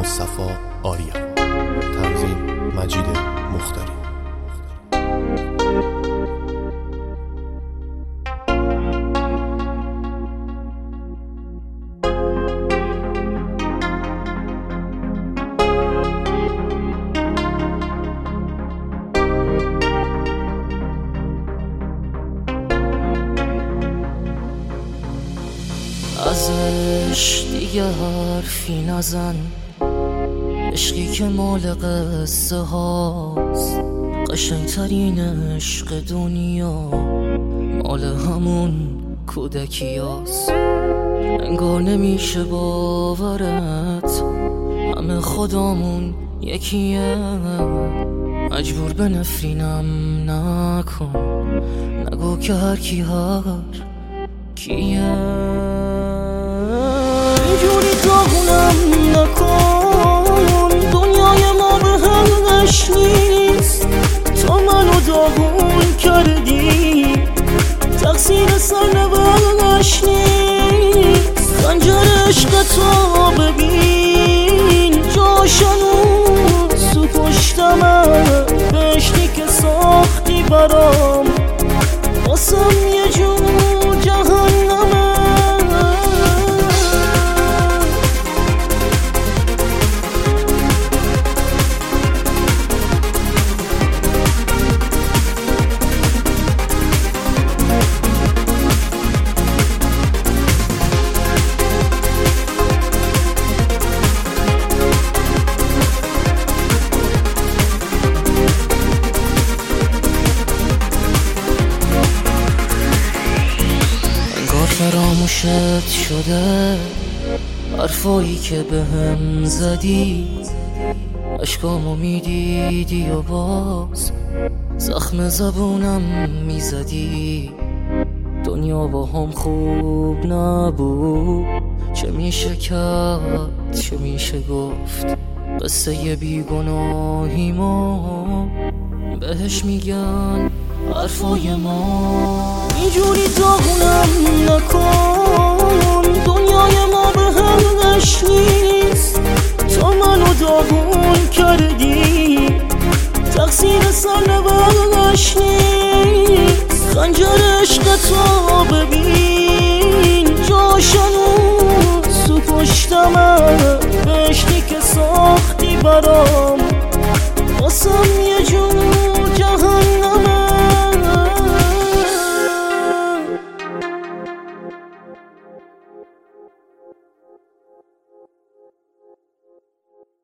مصطفی آریا، تنظیم مجید مختاری. ازش دیگه حرفی نزن، عشقی که مال قصه هاست، قشنگترین عشق دنیا مال همون کودکی هاست. انگار نمیشه باورت، همه خدامون یکیه، مجبور به نفرینم نکن، نگو که هر کی هر کیه، اینجوری داغونم نکن، دنیای ما به همش نیست، تو منو داغون کردی، تقصیر سرنوشت نیست، خنجر عشقتو ببین جاش هنوز تو پشتمه، بهشتی که ساختی برام واسم یه جور جهنمه. فراموشت شده حرفایی که بهم زدی، اشکامو میدیدی و باز زخم زبونم میزدی، دنیا با هم خوب نبود، چه میشه کرد چه میشه گفت، قصه بیگناهیمو بهش میگن حرفای ما، اینجوری داغونم نکن، دنیای ما به همش نیست، تو منو داغون کردی، تقصیر سرنوشت نیست، خنجر عشقتو